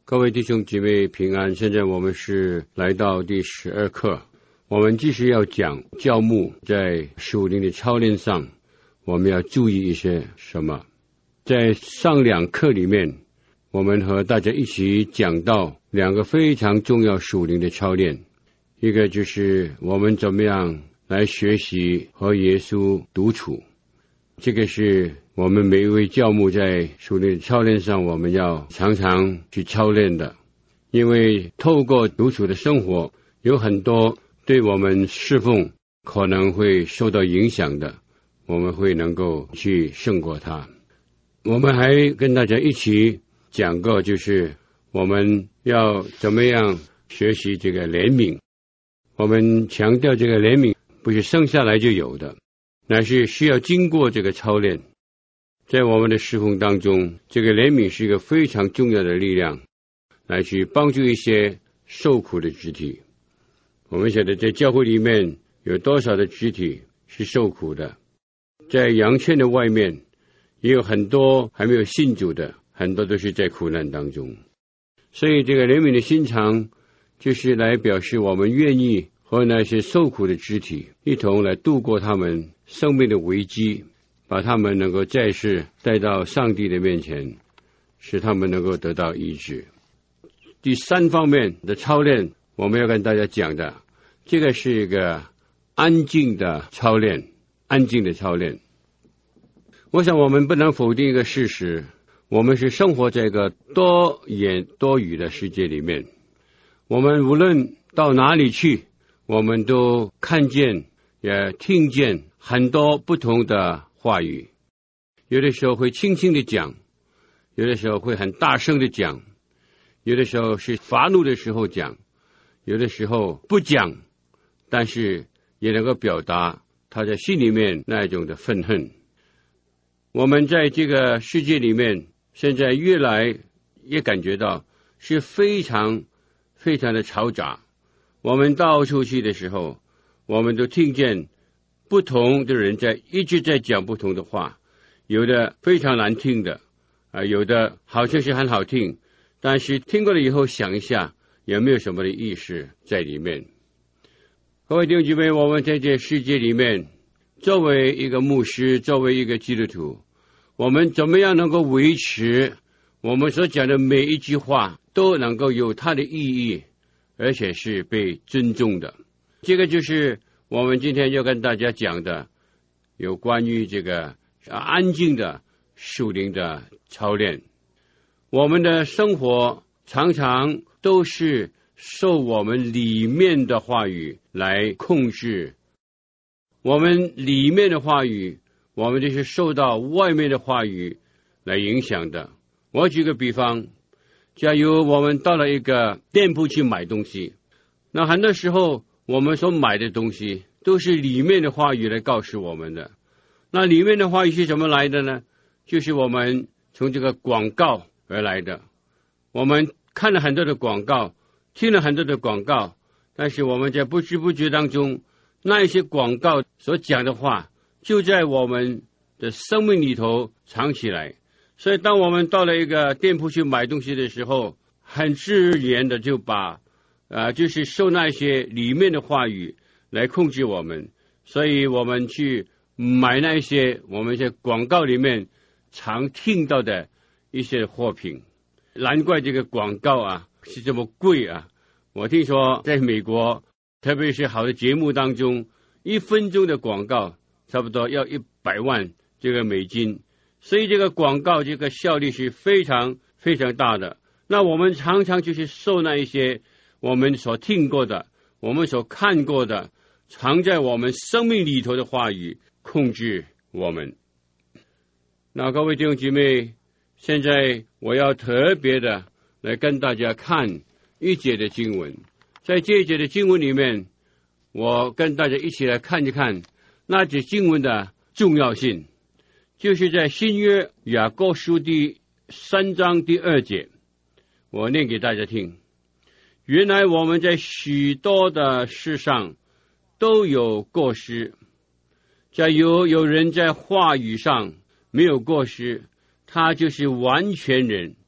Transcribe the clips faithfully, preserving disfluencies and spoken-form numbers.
各位弟兄姐妹平安，现在我们是来到第十二课，我们继续要讲教牧在属灵的操练上我们要注意一些什么。在上两课里面，我们和大家一起讲到两个非常重要属灵的操练，一个就是我们怎么样来学习和耶稣独处，这个是我们每一位教牧在属灵的操练上我们要常常去操练的。因为透过独处的生活，有很多对我们侍奉可能会受到影响的，我们会能够去胜过它。我们还跟大家一起讲过，就是我们要怎么样学习这个怜悯。我们强调这个怜悯不是生下来就有的，乃是需要经过这个操练。在我们的侍奉当中，这个怜悯是一个非常重要的力量，来去帮助一些受苦的肢体。我们晓得在教会里面有多少的肢体是受苦的，在羊圈的外面也有很多还没有信主的，很多都是在苦难当中。所以这个怜悯的心肠就是来表示我们愿意和那些受苦的肢体一同来度过他们生命的危机，把他们能够再世带到上帝的面前，使他们能够得到医治。第三方面的操练，我们要跟大家讲的，这个是一个安静的操练，安静的操练。我想我们不能否定一个事实，我们是生活在一个多言多语的世界里面，我们无论到哪里去，我们都看见也听见很多不同的话语，有的时候会轻轻的讲，有的时候会很大声的讲，有的时候是发怒的时候讲，有的时候不讲，但是也能够表达他在心里面那一种的愤恨。我们在这个世界里面现在越来越感觉到是非常非常的嘈杂，我们到处去的时候，我们都听见不同的人在一直在讲不同的话，有的非常难听的、呃、有的好像是很好听，但是听过了以后想一下也没有什么的意思在里面。各位弟兄姐妹，我们在这世界里面，作为一个牧师，作为一个基督徒，我们怎么样能够维持我们所讲的每一句话都能够有它的意义，而且是被尊重的。这个就是我们今天要跟大家讲的，有关于这个安静的属灵的操练。我们的生活常常都是受我们里面的话语来控制，我们里面的话语，我们就是受到外面的话语来影响的。我举个比方，假如我们到了一个店铺去买东西，那很多时候我们所买的东西都是里面的话语来告诉我们的。那里面的话语是怎么来的呢？就是我们从这个广告而来的。我们看了很多的广告，听了很多的广告，但是我们在不知不觉当中，那一些广告所讲的话就在我们的生命里头藏起来。所以当我们到了一个店铺去买东西的时候，很自然的就把呃，就是受那些里面的话语来控制我们，所以我们去买那些我们在广告里面常听到的一些货品。难怪这个广告啊是这么贵啊！我听说在美国，特别是好的节目当中，一分钟的广告差不多要一百万这个美金，所以这个广告这个效率是非常非常大的。那我们常常就是受那一些我们所听过的，我们所看过的，藏在我们生命里头的话语控制我们。那各位弟兄姐妹，现在我要特别的来跟大家看一节的经文。在这一节的经文里面，我跟大家一起来看一看那节经文的重要性，就是在新约雅各书第三章第二节，我念给大家听。原来我们在许多的事上都有过失，假如有人在话语上没有过失，他就是完全人，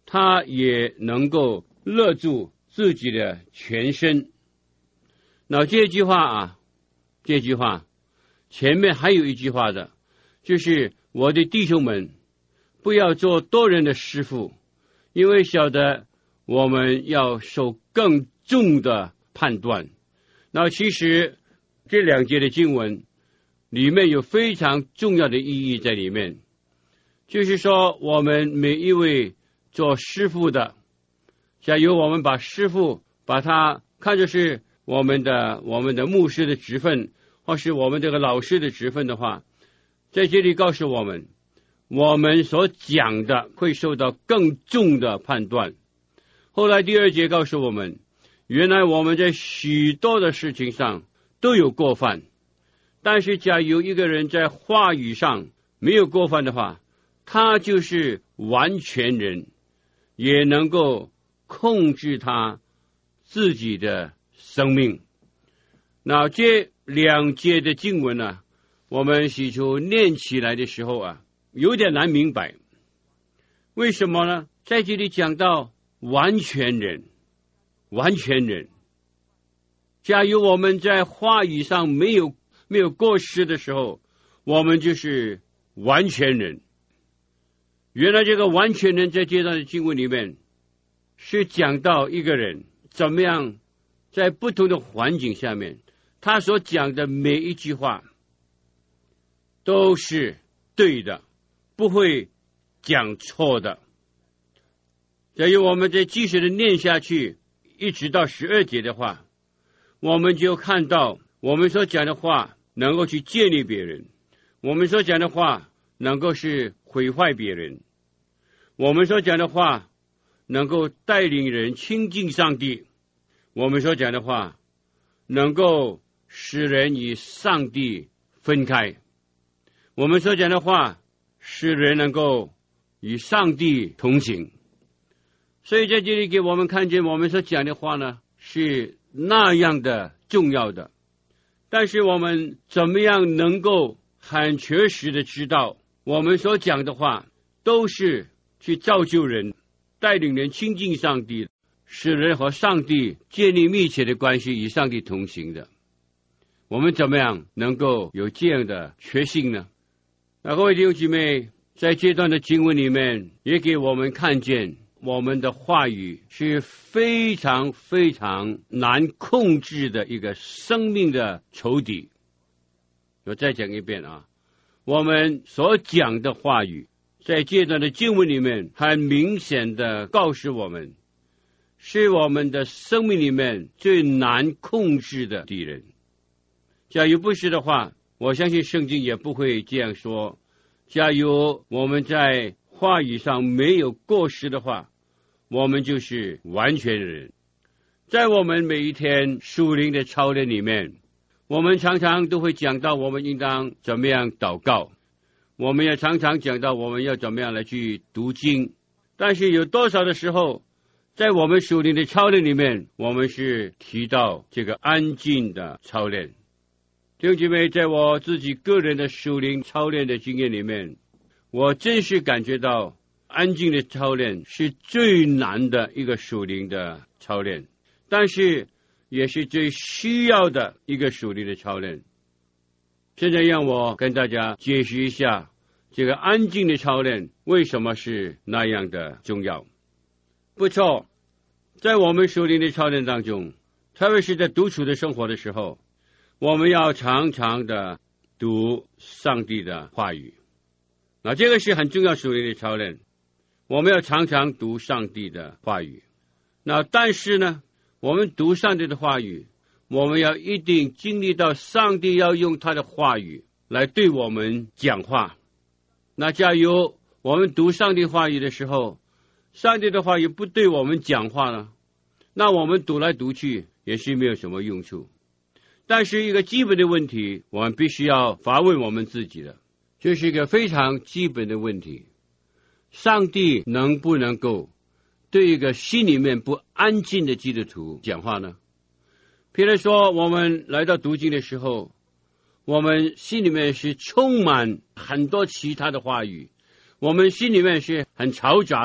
他也能够勒住自己的全身。那这句话啊，这句话前面还有一句话的，就是我的弟兄们，不要做多人的师傅，因为晓得我们要受更重的判断。那其实这两节的经文里面有非常重要的意义在里面，就是说我们每一位做师傅的，假如我们把师傅把他看作是我们的我们的牧师的职分，或是我们这个老师的职分的话，在这里告诉我们，我们所讲的会受到更重的判断。后来第二节告诉我们，原来我们在许多的事情上都有过犯，但是假如一个人在话语上没有过犯的话，他就是完全人，也能够控制他自己的生命。那这两节的经文呢、啊，我们起初念起来的时候啊，有点难明白。为什么呢？在这里讲到完全人，完全人。假如我们在话语上没有没有过失的时候，我们就是完全人。原来这个完全人在这段的经文里面是讲到一个人怎么样在不同的环境下面，他所讲的每一句话都是对的，不会讲错的。假如我们再继续的念下去，一直到十二节的话，我们就看到我们所讲的话能够去建立别人，我们所讲的话能够是毁坏别人，我们所讲的话能够带领人亲近上帝，我们所讲的话能够使人与上帝分开，我们所讲的话使人能够与上帝同行。所以在这里给我们看见，我们所讲的话呢是那样的重要的，但是我们怎么样能够很确实的知道我们所讲的话都是去造就人，带领人亲近上帝，使人和上帝建立密切的关系，与上帝同行的。我们怎么样能够有这样的确信呢？那各位弟兄姐妹，在这段的经文里面也给我们看见，我们的话语是非常非常难控制的一个生命的仇敌。我再讲一遍啊，我们所讲的话语在这段的经文里面很明显的告诉我们，是我们的生命里面最难控制的敌人。假如不是的话，我相信圣经也不会这样说。假如我们在话语上没有过失的话，我们就是完全人。在我们每一天属灵的操练里面，我们常常都会讲到我们应当怎么样祷告，我们也常常讲到我们要怎么样来去读经，但是有多少的时候在我们属灵的操练里面，我们是提到这个安静的操练。弟兄姐妹，在我自己个人的属灵操练的经验里面，我真是感觉到安静的操练是最难的一个属灵的操练，但是也是最需要的一个属灵的操练。现在让我跟大家解释一下这个安静的操练为什么是那样的重要。不错，在我们属灵的操练当中，特别是在独处的生活的时候，我们要常常的读上帝的话语，那这个是很重要属灵的操练，我们要常常读上帝的话语。那但是呢，我们读上帝的话语，我们要一定经历到上帝要用他的话语来对我们讲话。那假如我们读上帝话语的时候，上帝的话语不对我们讲话呢，那我们读来读去也是没有什么用处。但是一个基本的问题，我们必须要发问我们自己的，这是一个非常基本的问题：上帝能不能够对一个心里面不安静的基督徒讲话呢？比如说我们来到读经的时候，我们心里面是充满很多其他的话语，我们心里面是很嘈杂的，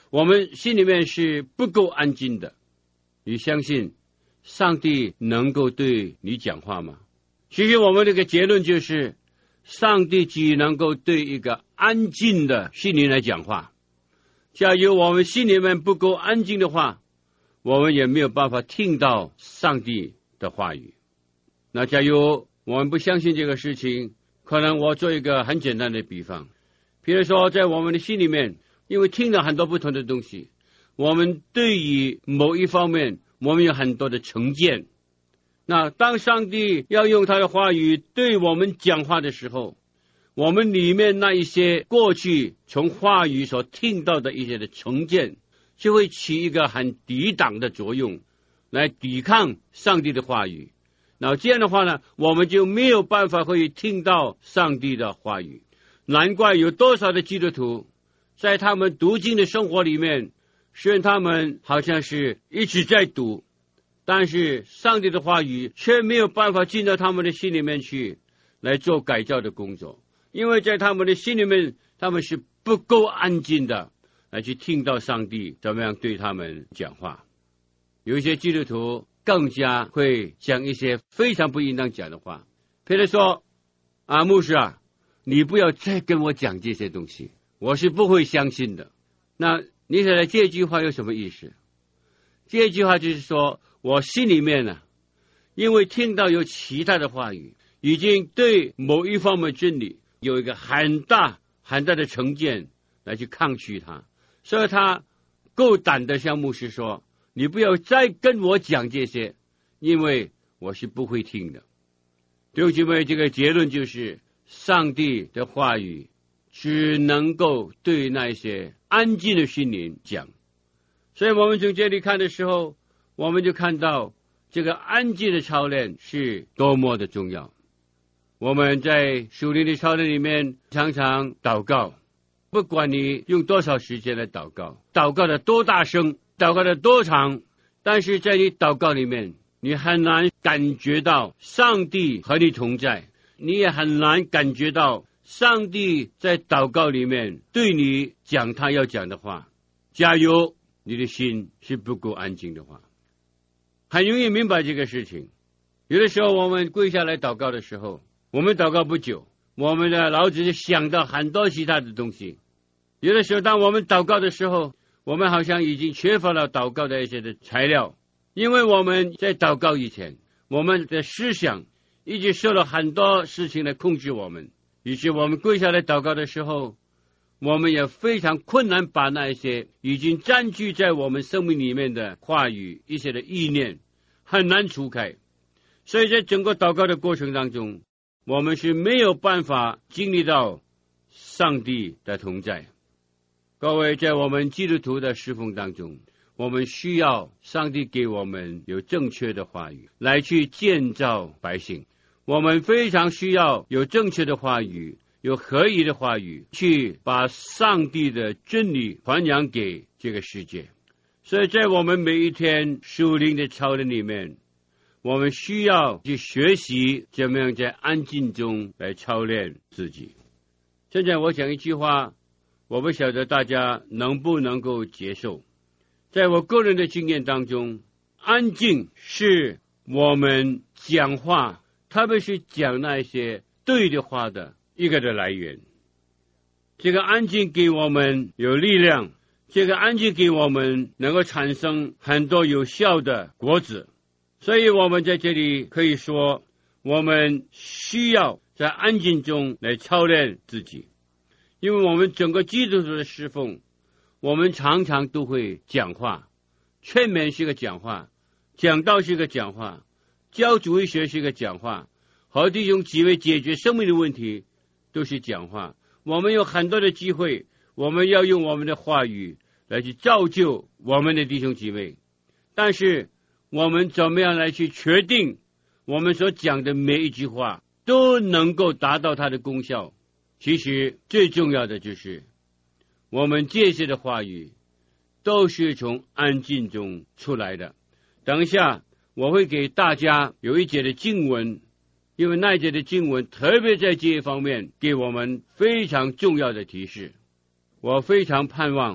我们心里面是不够安静的，你相信上帝能够对你讲话吗？其实我们这个结论就是，上帝只能够对一个安静的心灵来讲话。假如我们心里面不够安静的话，我们也没有办法听到上帝的话语。那假如我们不相信这个事情，可能我做一个很简单的比方，比如说在我们的心里面，因为听了很多不同的东西，我们对于某一方面我们有很多的成见。那当上帝要用他的话语对我们讲话的时候，我们里面那一些过去从话语所听到的一些的成见，就会起一个很抵挡的作用，来抵抗上帝的话语。那这样的话呢，我们就没有办法会听到上帝的话语。难怪有多少的基督徒在他们读经的生活里面，虽然他们好像是一直在读，但是上帝的话语却没有办法进到他们的心里面去来做改造的工作，因为在他们的心里面，他们是不够安静的来去听到上帝怎么样对他们讲话。有一些基督徒更加会讲一些非常不应当讲的话，譬如说啊，牧师啊，你不要再跟我讲这些东西，我是不会相信的。那你晓得这句话有什么意思？这句话就是说，我心里面呢、啊，因为听到有其他的话语，已经对某一方面真理有一个很大很大的成见来去抗拒它，所以他够胆的向牧师说，你不要再跟我讲这些，因为我是不会听的。弟兄姐妹，这个结论就是，上帝的话语只能够对那些安静的心灵讲。所以我们从这里看的时候，我们就看到这个安静的操练是多么的重要。我们在属灵的操练里面常常祷告，不管你用多少时间来祷告，祷告的多大声，祷告的多长，但是在你祷告里面，你很难感觉到上帝和你同在，你也很难感觉到上帝在祷告里面对你讲他要讲的话。假如你的心是不够安静的话，很容易明白这个事情。有的时候我们跪下来祷告的时候，我们祷告不久，我们的脑子就想到很多其他的东西。有的时候当我们祷告的时候，我们好像已经缺乏了祷告的一些的材料，因为我们在祷告以前，我们的思想一直受了很多事情来控制我们，于是我们跪下来祷告的时候，我们也非常困难把那一些已经占据在我们生命里面的话语，一些的意念很难除开。所以在整个祷告的过程当中，我们是没有办法经历到上帝的同在。各位，在我们基督徒的侍奉当中，我们需要上帝给我们有正确的话语来去建造百姓，我们非常需要有正确的话语，有合一的话语，去把上帝的真理传扬给这个世界。所以在我们每一天属灵的操练里面，我们需要去学习怎么样在安静中来操练自己。现在我讲一句话，我不晓得大家能不能够接受。在我个人的经验当中，安静是我们讲话，特别是讲那些对的话的一个的来源。这个安静给我们有力量，这个安静给我们能够产生很多有效的果子。所以我们在这里可以说，我们需要在安静中来操练自己。因为我们整个基督徒的侍奉，我们常常都会讲话，劝勉是个讲话，讲道是个讲话，教主义学是个讲话，和弟兄姊妹解决生命的问题都是讲话。我们有很多的机会，我们要用我们的话语来去造就我们的弟兄姊妹，但是我们怎么样来去确定我们所讲的每一句话都能够达到它的功效？其实最重要的就是我们这些的话语都是从安静中出来的。等一下我会给大家有一节的经文，因为那一节的经文特别在这一方面给我们非常重要的提示。我非常盼望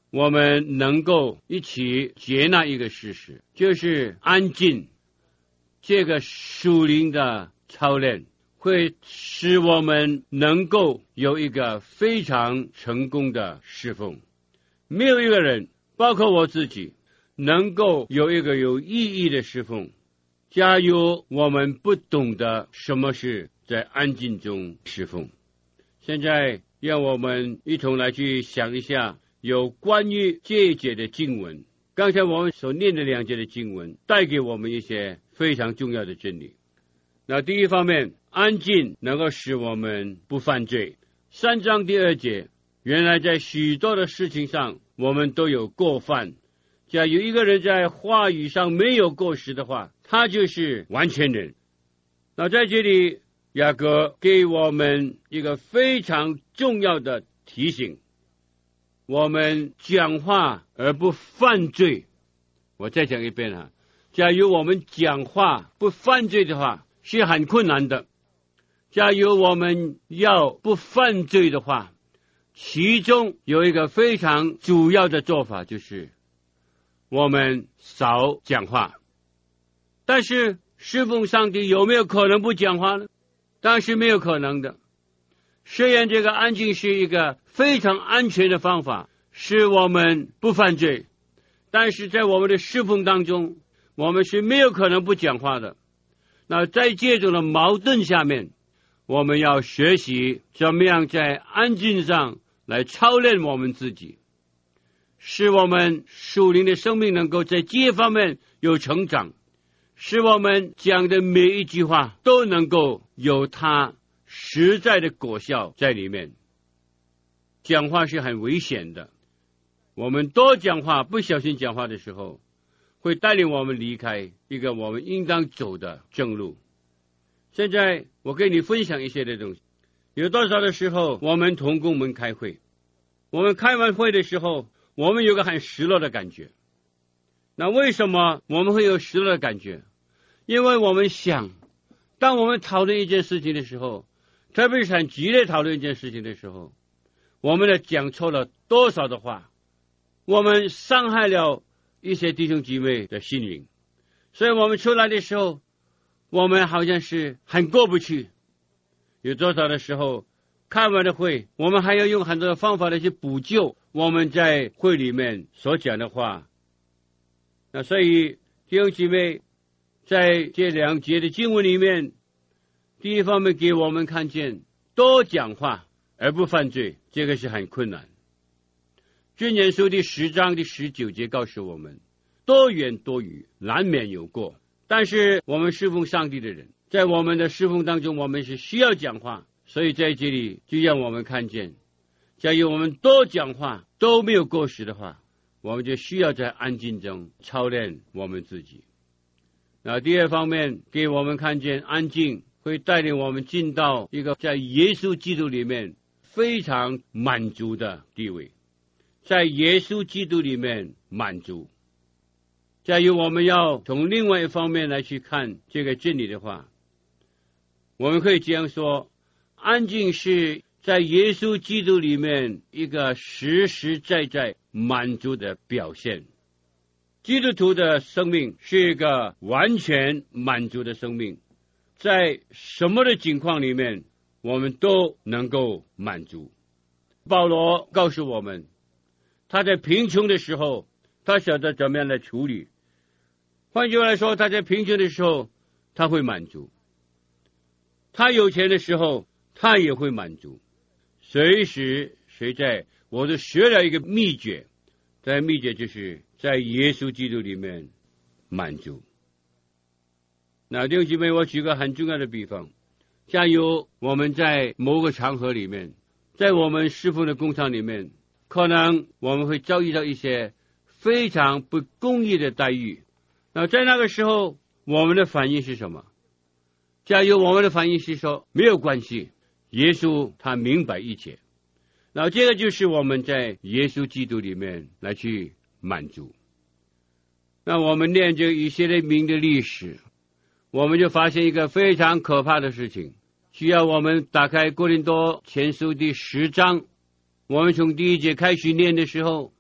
我们能够一起接纳一个事实，就是安静这个属灵的操练会使我们能够有一个非常成功的侍奉。没有一个人，包括我自己，能够有一个有意义的侍奉，假如我们不懂得什么是在安静中侍奉。现在让我们一同来去想一下有关于这一节的经文。刚才我们所念的两节的经文带给我们一些非常重要的真理。那第一方面，安静能够使我们不犯罪。三章第二节，原来在许多的事情上我们都有过犯，假如一个人在话语上没有过失的话，他就是完全人。那在这里雅各给我们一个非常重要的提醒，我们讲话而不犯罪。我再讲一遍啊，假如我们讲话不犯罪的话是很困难的。假如我们要不犯罪的话，其中有一个非常主要的做法，就是我们少讲话。但是侍奉上帝有没有可能不讲话呢？当然是没有可能的。虽然这个安静是一个非常安全的方法，使我们不犯罪，但是在我们的侍奉当中，我们是没有可能不讲话的。那在这种的矛盾下面，我们要学习怎么样在安静上来操练我们自己，使我们属灵的生命能够在这方面有成长，使我们讲的每一句话都能够有它实在的果效在里面。讲话是很危险的，我们多讲话，不小心讲话的时候，会带领我们离开一个我们应当走的正路。现在我跟你分享一些的东西。有多少的时候我们同工们开会，我们开完会的时候，我们有个很失落的感觉。那为什么我们会有失落的感觉？因为我们想，当我们讨论一件事情的时候，特别是很激烈讨论一件事情的时候，我们呢讲错了多少的话，我们伤害了一些弟兄姐妹的心灵，所以我们出来的时候，我们好像是很过不去。有多少的时候开完了会，我们还要用很多的方法来去补救我们在会里面所讲的话。那所以弟兄姐妹在这两节的经文里面，第一方面给我们看见多讲话而不犯罪，这个是很困难。箴言书第十章第十九节告诉我们，多言多语难免有过。但是我们侍奉上帝的人，在我们的侍奉当中，我们是需要讲话，所以在这里就让我们看见，假如我们多讲话都没有过失的话，我们就需要在安静中操练我们自己。那第二方面给我们看见，安静会带领我们进到一个在耶稣基督里面非常满足的地位，在耶稣基督里面满足。假如我们要从另外一方面来去看这个真理的话，我们可以这样说，安静是在耶稣基督里面一个实实在在满足的表现。基督徒的生命是一个完全满足的生命，在什么的情况里面我们都能够满足。保罗告诉我们，他在贫穷的时候他晓得怎么样来处理，换句话来说，他在贫穷的时候他会满足，他有钱的时候他也会满足，随时随在。我都学了一个秘诀，这秘诀就是在耶稣基督里面满足。那弟兄姐妹，我举个很重要的比方，假如我们在某个场合里面，在我们侍奉的工厂里面，可能我们会遭遇到一些非常不公义的待遇。那在那个时候我们的反应是什么？假如我们的反应是说没有关系，耶稣他明白一切，那这个就是我们在耶稣基督里面来去满足。那我们念这以色列民的历史，我们就发现一个非常可怕的事情。需要我们打开哥林多前书第十章，我们从第一节开始念的时候，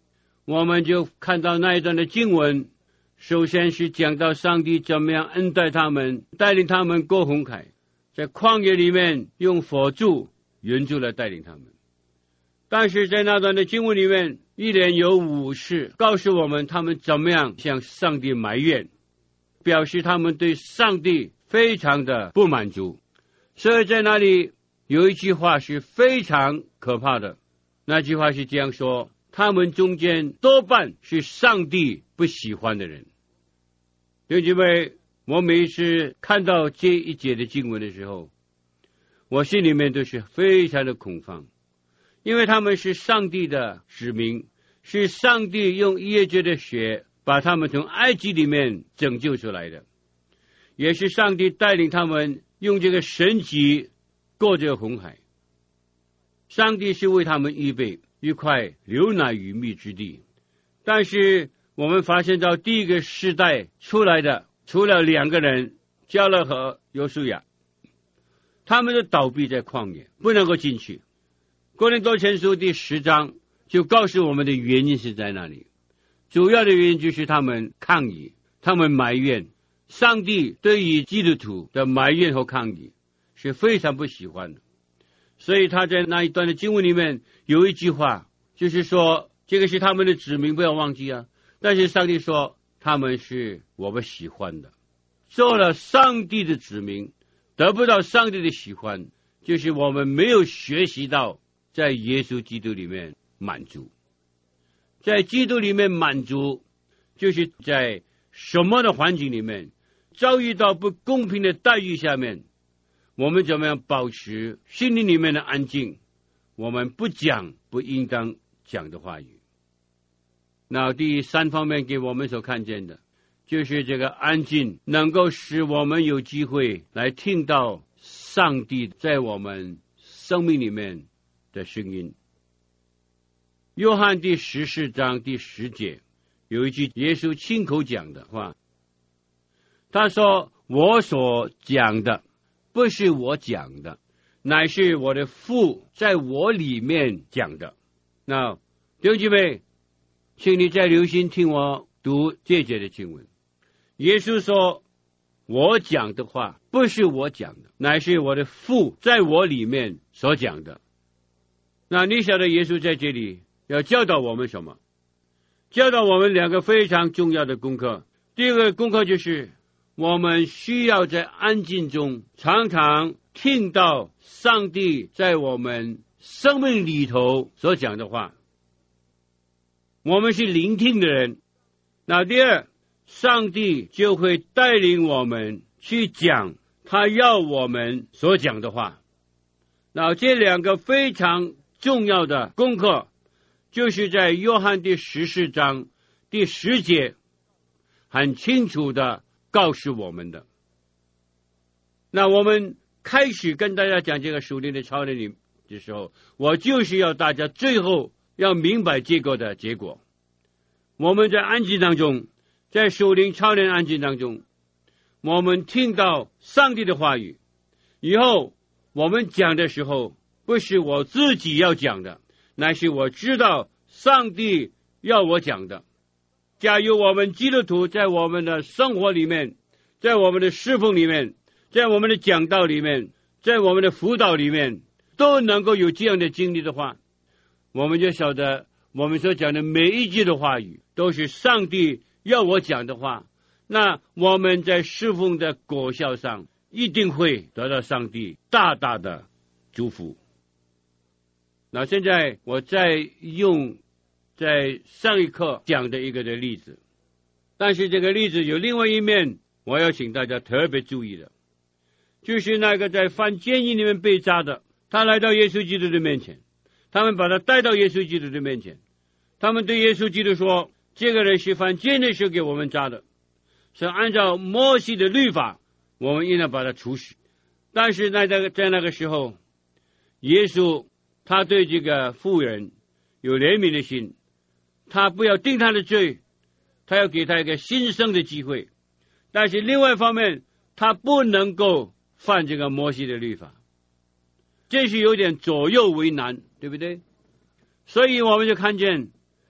我们就看到那一段的经文，首先是讲到上帝怎么样恩待他们，带领他们过红海，在旷野里面用火柱、云柱来带领他们。但是在那段的经文里面，一连有五次告诉我们他们怎么样向上帝埋怨，表示他们对上帝非常的不满足。所以在那里有一句话是非常可怕的，那句话是这样说：他们中间多半是上帝不喜欢的人。弟兄姐妹，我每一次看到这一节的经文的时候，我心里面都是非常的恐慌，因为他们是上帝的子民，是上帝用耶稣的血把他们从埃及里面拯救出来的，也是上帝带领他们用这个神迹过这个红海。上帝是为他们预备一块流奶与蜜之地，但是我们发现到第一个世代出来的除了两个人，迦勒和约书亚，他们都倒闭在旷野，不能够进去。哥林多前书第十章就告诉我们的原因是在那里，主要的原因就是他们抗议，他们埋怨。上帝对于基督徒的埋怨和抗议是非常不喜欢的，所以他在那一段的经文里面有一句话，就是说这个是他们的子民，不要忘记啊。但是上帝说他们是我们喜欢的，做了上帝的子民，得不到上帝的喜欢，就是我们没有学习到在耶稣基督里面满足。在基督里面满足，就是在什么的环境里面遭遇到不公平的待遇下面，我们怎么样保持心灵里面的安静，我们不讲不应当讲的话语。那第三方面给我们所看见的，就是这个安静能够使我们有机会来听到上帝在我们生命里面的声音。约翰第十四章第十节有一句耶稣亲口讲的话，他说：我所讲的不是我讲的，乃是我的父在我里面讲的。那弟兄姐妹，请你再留心听我读这节的经文。耶稣说我讲的话不是我讲的，乃是我的父在我里面所讲的。那你晓得耶稣在这里要教导我们什么？教导我们两个非常重要的功课。第一个功课就是我们需要在安静中常常听到上帝在我们生命里头所讲的话，我们是聆听的人。那第二，上帝就会带领我们去讲他要我们所讲的话。那这两个非常重要的功课，就是在约翰第十四章第十节很清楚的告诉我们的。那我们开始跟大家讲这个属灵的操练的时候，我就是要大家最后要明白这个的结果。我们在安静当中，在属灵操练安静当中，我们听到上帝的话语以后，我们讲的时候不是我自己要讲的，乃是我知道上帝要我讲的。假如我们基督徒在我们的生活里面，在我们的侍奉里面，在我们的讲道里面，在我们的辅导里面，都能够有这样的经历的话，我们就晓得我们所讲的每一句的话语都是上帝要我讲的话，那我们在侍奉的果效上一定会得到上帝大大的祝福。那现在我再用在上一课讲的一个的例子，但是这个例子有另外一面我要请大家特别注意的，就是那个在犯监狱里面被扎的，他来到耶稣基督的面前，他们把他带到耶稣基督的面前，他们对耶稣基督说，这个人是犯奸的时候给我们扎的，是按照摩西的律法，我们应当把他处死。但是在那个在那个时候，耶稣他对这个妇人有怜悯的心，他不要定他的罪，他要给他一个新生的机会。但是另外一方面，他不能够犯这个摩西的律法，这是有点左右为难，对不对？所以我们就看见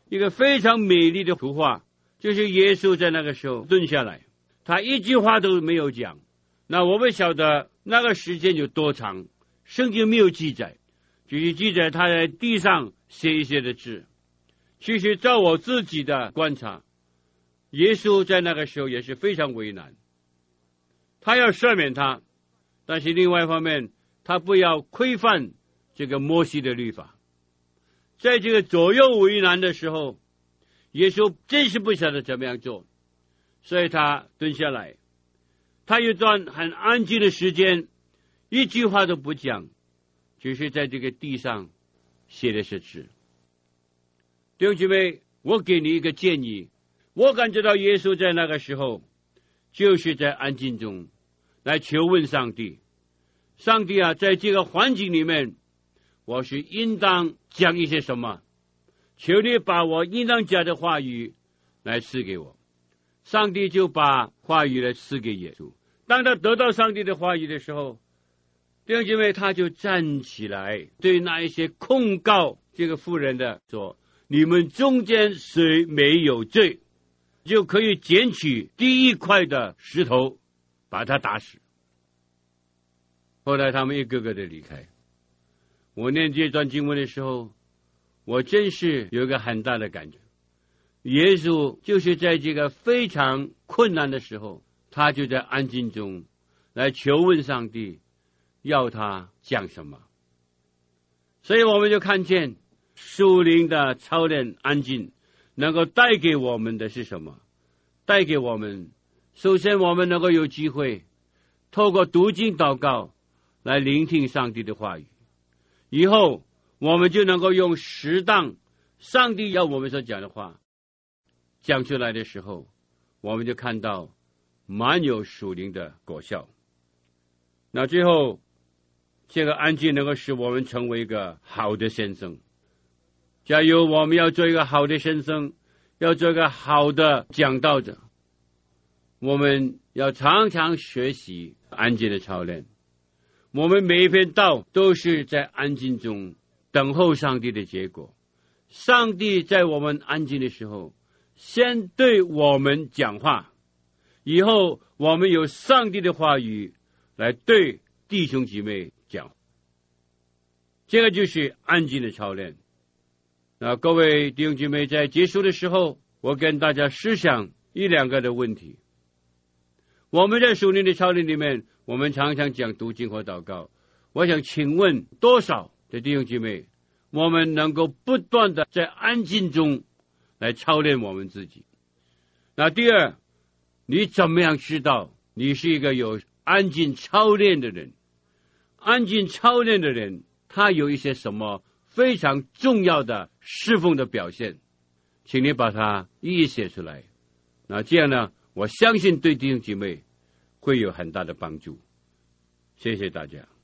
一个非常美丽的图画，就是耶稣在那个时候蹲下来，他一句话都没有讲。那我们晓得那个时间有多长，圣经没有记载，只是记载他在地上写一些的字。其实照我自己的观察，耶稣在那个时候也是非常为难，他要赦免他，但是另外一方面他不要规范这个摩西的律法。在这个左右为难的时候，耶稣真是不晓得怎么样做，所以他蹲下来，他有段很安静的时间，一句话都不讲，只是在这个地上写的是字。弟兄姐妹，我给你一个建议，我感觉到耶稣在那个时候就是在安静中来求问上帝，上帝啊，在这个环境里面我是应当讲一些什么，求你把我应当讲的话语来赐给我。上帝就把话语来赐给耶稣。当他得到上帝的话语的时候，弟兄姐妹，他就站起来，对那一些控告这个妇人的说，你们中间谁没有罪，就可以捡起第一块的石头把他打死。后来他们一个个的离开。我念这段经文的时候，我真是有一个很大的感觉，耶稣就是在这个非常困难的时候，他就在安静中来求问上帝要他讲什么。所以我们就看见属灵的操练安静能够带给我们的是什么？带给我们，首先我们能够有机会透过读经祷告来聆听上帝的话语，以后我们就能够用适当上帝要我们所讲的话讲出来的时候，我们就看到蛮有属灵的果效。那最后这个安静能够使我们成为一个好的先生。假如我们要做一个好的先生，要做一个好的讲道者，我们要常常学习安静的操练。我们每一篇道都是在安静中等候上帝的结果。上帝在我们安静的时候先对我们讲话，以后我们有上帝的话语来对弟兄姐妹讲。这个就是安静的操练。那各位弟兄姐妹，在结束的时候，我跟大家思想一两个的问题。我们在属灵的操练里面，我们常常讲读经和祷告。我想请问多少的弟兄姐妹，我们能够不断的在安静中来操练我们自己？那第二，你怎么样知道你是一个有安静操练的人？安静操练的人，他有一些什么非常重要的侍奉的表现，请你把它一一写出来。那这样呢，我相信对弟兄姐妹会有很大的帮助。谢谢大家。